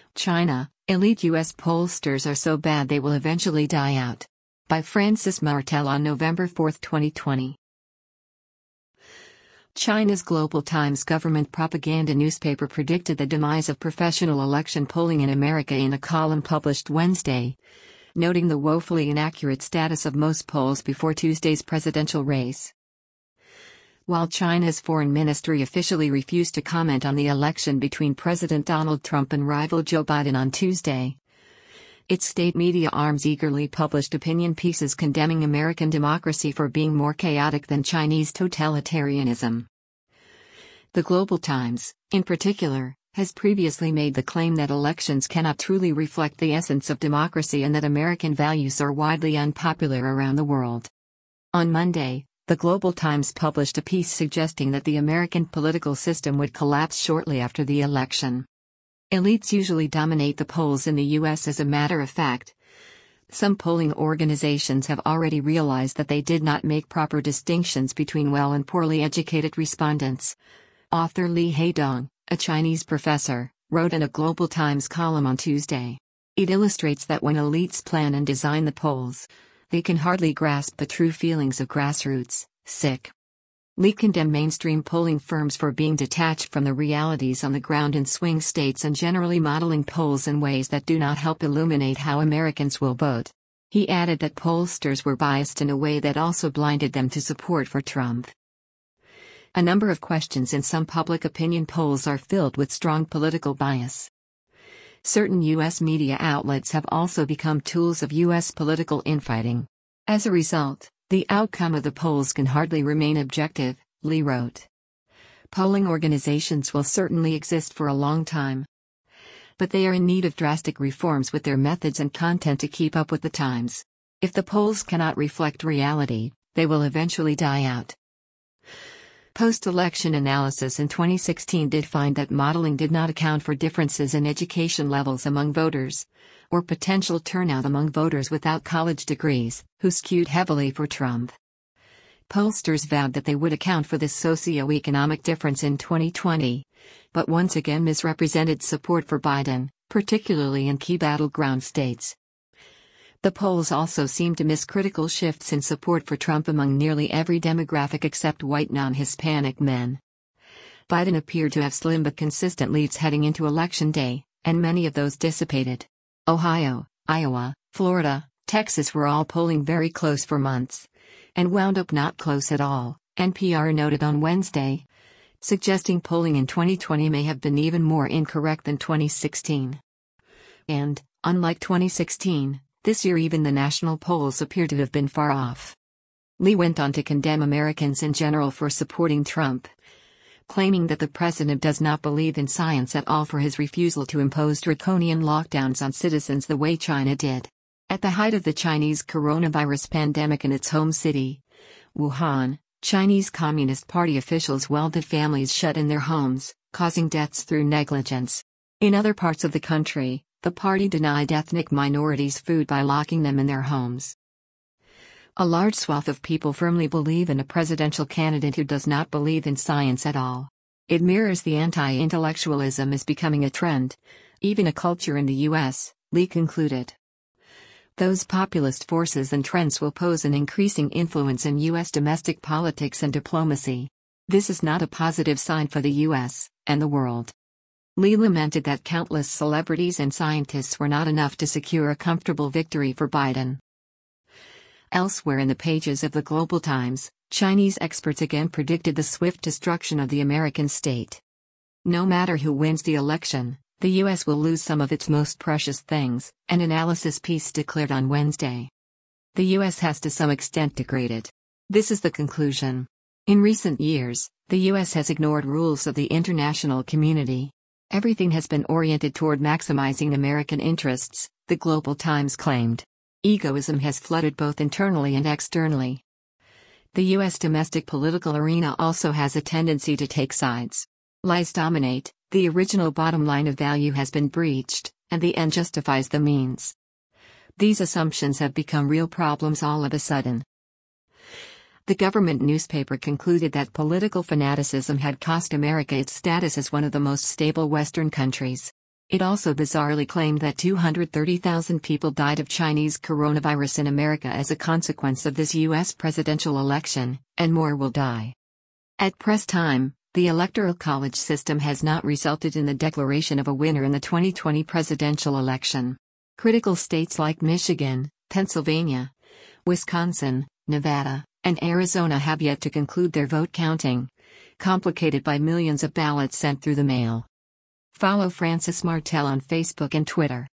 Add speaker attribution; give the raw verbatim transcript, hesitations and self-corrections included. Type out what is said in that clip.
Speaker 1: China, elite U S pollsters are so bad they will eventually die out. By Francis Martel on November fourth, twenty twenty. China's Global Times government propaganda newspaper predicted the demise of professional election polling in America in a column published Wednesday, noting the woefully inaccurate status of most polls before Tuesday's presidential race. While China's foreign ministry officially refused to comment on the election between President Donald Trump and rival Joe Biden on Tuesday, its state media arms eagerly published opinion pieces condemning American democracy for being more chaotic than Chinese totalitarianism. The Global Times, in particular, has previously made the claim that elections cannot truly reflect the essence of democracy and that American values are widely unpopular around the world. On Monday, the Global Times published a piece suggesting that the American political system would collapse shortly after the election. Elites usually dominate the polls in the U S as a matter of fact. Some polling organizations have already realized that they did not make proper distinctions between well and poorly educated respondents. Author Li Haidong, a Chinese professor, wrote in a Global Times column on Tuesday. It illustrates that when elites plan and design the polls, they can hardly grasp the true feelings of grassroots, sick. Li condemned mainstream polling firms for being detached from the realities on the ground in swing states and generally modeling polls in ways that do not help illuminate how Americans will vote. He added that pollsters were biased in a way that also blinded them to support for Trump. A number of questions in some public opinion polls are filled with strong political bias. Certain U S media outlets have also become tools of U S political infighting. As a result, the outcome of the polls can hardly remain objective, Li wrote. Polling organizations will certainly exist for a long time, but they are in need of drastic reforms with their methods and content to keep up with the times. If the polls cannot reflect reality, they will eventually die out. Post-election analysis in twenty sixteen did find that modeling did not account for differences in education levels among voters, or potential turnout among voters without college degrees, who skewed heavily for Trump. Pollsters vowed that they would account for this socio-economic difference in twenty twenty, but once again misrepresented support for Biden, particularly in key battleground states. The polls also seem to miss critical shifts in support for Trump among nearly every demographic except white non-Hispanic men. Biden appeared to have slim but consistent leads heading into Election Day, and many of those dissipated. Ohio, Iowa, Florida, Texas were all polling very close for months, and wound up not close at all, N P R noted on Wednesday, suggesting polling in twenty twenty may have been even more incorrect than twenty sixteen. And, unlike twenty sixteen, this year even the national polls appear to have been far off. Li went on to condemn Americans in general for supporting Trump, claiming that the president does not believe in science at all for his refusal to impose draconian lockdowns on citizens the way China did. At the height of the Chinese coronavirus pandemic in its home city, Wuhan, Chinese Communist Party officials welded families shut in their homes, causing deaths through negligence. In other parts of the country, the party denied ethnic minorities food by locking them in their homes. A large swath of people firmly believe in a presidential candidate who does not believe in science at all. It mirrors the anti-intellectualism is becoming a trend, even a culture in the U S, Li concluded. Those populist forces and trends will pose an increasing influence in U S domestic politics and diplomacy. This is not a positive sign for the U S and the world. Li lamented that countless celebrities and scientists were not enough to secure a comfortable victory for Biden. Elsewhere in the pages of the Global Times, Chinese experts again predicted the swift destruction of the American state. No matter who wins the election, the U S will lose some of its most precious things, an analysis piece declared on Wednesday. The U S has to some extent degraded. This is the conclusion. In recent years, the U S has ignored rules of the international community. Everything has been oriented toward maximizing American interests, the Global Times claimed. Egoism has flooded both internally and externally. The U S domestic political arena also has a tendency to take sides. Lies dominate, the original bottom line of value has been breached, and the end justifies the means. These assumptions have become real problems all of a sudden. The government newspaper concluded that political fanaticism had cost America its status as one of the most stable Western countries. It also bizarrely claimed that two hundred thirty thousand people died of Chinese coronavirus in America as a consequence of this U S presidential election, and more will die. At press time, the Electoral College system has not resulted in the declaration of a winner in the twenty twenty presidential election. Critical states like Michigan, Pennsylvania, Wisconsin, Nevada, and Arizona have yet to conclude their vote counting, complicated by millions of ballots sent through the mail. Follow Francis Martel on Facebook and Twitter.